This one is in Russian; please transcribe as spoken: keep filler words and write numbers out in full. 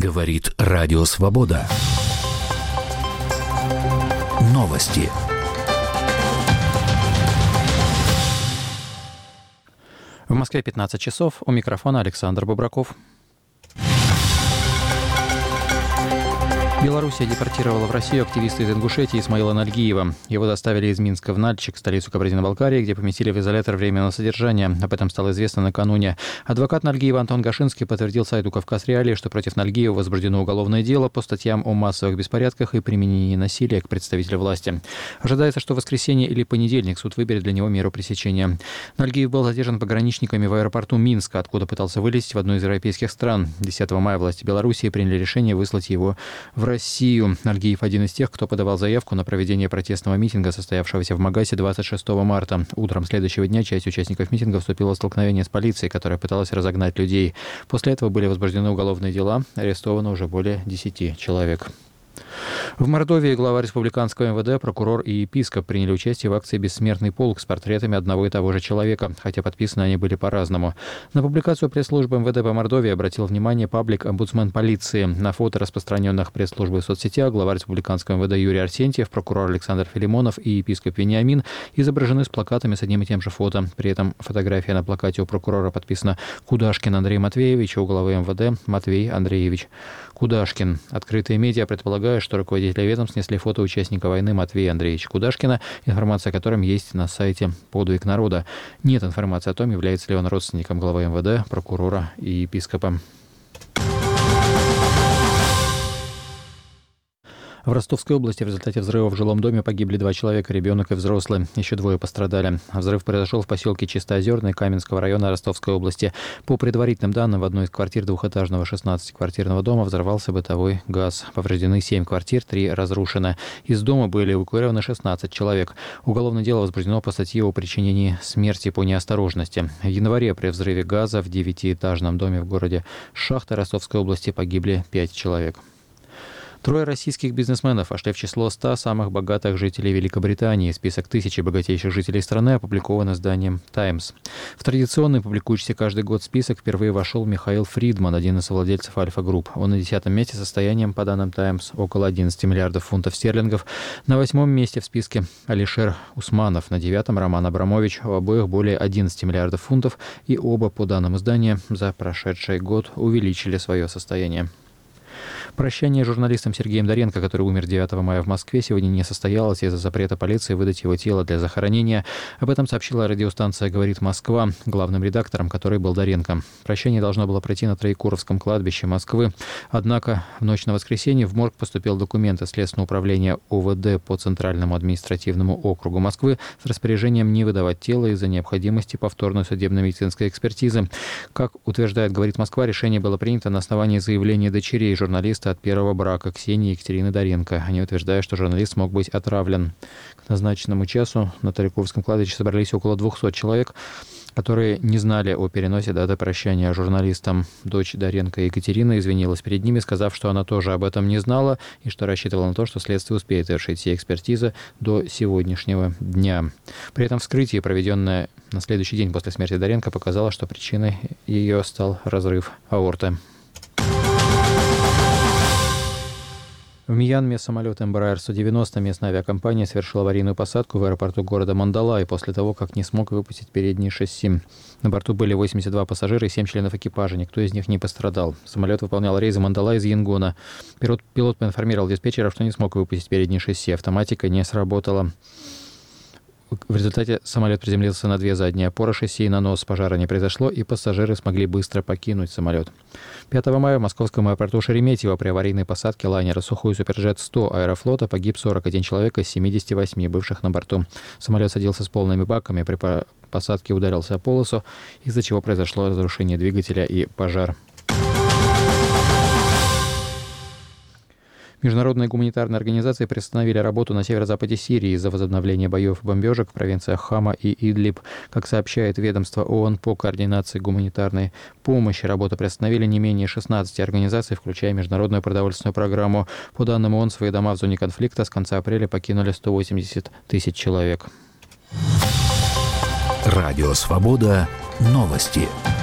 Говорит Радио Свобода. Новости. В Москве пятнадцать часов. У микрофона Александр Бобраков. Белоруссия депортировала в Россию активиста из Ингушетии Исмаила Нальгиева. Его доставили из Минска в Нальчик, столицу Кабардино-Балкарии, где поместили в изолятор временного содержания. Об этом стало известно накануне. Адвокат Нальгиева Антон Гашинский подтвердил сайту «Кавказ Реалии», что против Нальгиева возбуждено уголовное дело по статьям о массовых беспорядках и применении насилия к представителю власти. Ожидается, что в воскресенье или понедельник суд выберет для него меру пресечения. Нальгиев был задержан пограничниками в аэропорту Минска, откуда пытался вылететь в одну из европейских стран. десятого мая власти Белоруссии приняли решение выслать его в Россию. Нальгиев один из тех, кто подавал заявку на проведение протестного митинга, состоявшегося в Магасе двадцать шестого марта. Утром следующего дня часть участников митинга вступила в столкновение с полицией, которая пыталась разогнать людей. После этого были возбуждены уголовные дела, арестовано уже более десяти человек. В Мордовии глава республиканского эм вэ дэ, прокурор и епископ приняли участие в акции «Бессмертный полк» с портретами одного и того же человека, хотя подписаны они были по-разному. На публикацию пресс-службы эм вэ дэ по Мордовии обратил внимание паблик-омбудсмен полиции. На фото, распространенных пресс-службой в соцсетях, глава республиканского эм вэ дэ Юрий Арсентьев, прокурор Александр Филимонов и епископ Вениамин изображены с плакатами с одним и тем же фото. При этом фотография на плакате у прокурора подписана «Кудашкин Андрей Матвеевич», а у главы эм вэ дэ Матвей Андреевич Кудашкин. Открытые медиа предполагают, что руководители ведомств снесли фото участника войны Матвея Андреевича Кудашкина, информация о котором есть на сайте «Подвиг народа». Нет информации о том, является ли он родственником главы эм вэ дэ, прокурора и епископа. В Ростовской области в результате взрыва в жилом доме погибли два человека, ребенок и взрослый. Еще двое пострадали. Взрыв произошел в поселке Чистоозерный Каменского района Ростовской области. По предварительным данным, в одной из квартир двухэтажного шестнадцатиквартирного дома взорвался бытовой газ. Повреждены семь квартир, три разрушены. Из дома были эвакуированы шестнадцать человек. Уголовное дело возбуждено по статье о причинении смерти по неосторожности. В январе при взрыве газа в девятиэтажном доме в городе Шахта Ростовской области погибли пять человек. Трое российских бизнесменов вошли в число ста самых богатых жителей Великобритании. Список тысячи богатейших жителей страны опубликован изданием «Таймс». В традиционный, публикующийся каждый год список впервые вошел Михаил Фридман, один из владельцев Альфа Групп. Он на десятом месте с состоянием, по данным «Таймс», около одиннадцати миллиардов фунтов стерлингов. На восьмом месте в списке Алишер Усманов, на девятом Роман Абрамович. У обоих более одиннадцати миллиардов фунтов, и оба, по данным издания, за прошедший год увеличили свое состояние. Прощание с журналистом Сергеем Доренко, который умер девятого мая в Москве, сегодня не состоялось из-за запрета полиции выдать его тело для захоронения. Об этом сообщила радиостанция «Говорит Москва», главным редактором которой был Доренко. Прощание должно было пройти на Троекуровском кладбище Москвы. Однако в ночь на воскресенье в морг поступил документ из Следственного управления о вэ дэ по Центральному административному округу Москвы с распоряжением не выдавать тело из-за необходимости повторной судебно-медицинской экспертизы. Как утверждает «Говорит Москва», решение было принято на основании заявления дочерей журналиста от первого брака Ксении и Екатерины Доренко. Они утверждают, что журналист мог быть отравлен. К назначенному часу на Троекуровском кладбище собрались около двухсот человек, которые не знали о переносе даты прощания журналистам. Дочь Доренко Екатерина извинилась перед ними, сказав, что она тоже об этом не знала и что рассчитывала на то, что следствие успеет завершить все экспертизы до сегодняшнего дня. При этом вскрытие, проведенное на следующий день после смерти Доренко, показало, что причиной ее стал разрыв аорты. В Мьянме самолет Embraer сто девяносто местная авиакомпания совершила аварийную посадку в аэропорту города Мандалай после того, как не смог выпустить передние шасси. На борту были восемьдесят два пассажира и семь членов экипажа. Никто из них не пострадал. Самолет выполнял рейсы Мандалай из Янгона. Пилот, пилот поинформировал диспетчера, что не смог выпустить передние шасси. Автоматика не сработала. В результате самолет приземлился на две задние опоры шасси и на нос. Пожара не произошло, и пассажиры смогли быстро покинуть самолет. пятого мая в московском аэропорту Шереметьево при аварийной посадке лайнера «Сухой Суперджет сто» Аэрофлота погиб сорок один человек из семидесяти восьми бывших на борту. Самолет садился с полными баками, при посадке ударился о полосу, из-за чего произошло разрушение двигателя и пожар. Международные гуманитарные организации приостановили работу на северо-западе Сирии из-за возобновления боев и бомбежек в провинциях Хама и Идлиб. Как сообщает ведомство ООН по координации гуманитарной помощи, работу приостановили не менее шестнадцати организаций, включая Международную продовольственную программу. По данным ООН, свои дома в зоне конфликта с конца апреля покинули сто восемьдесят тысяч человек. Радио «Свобода». Новости.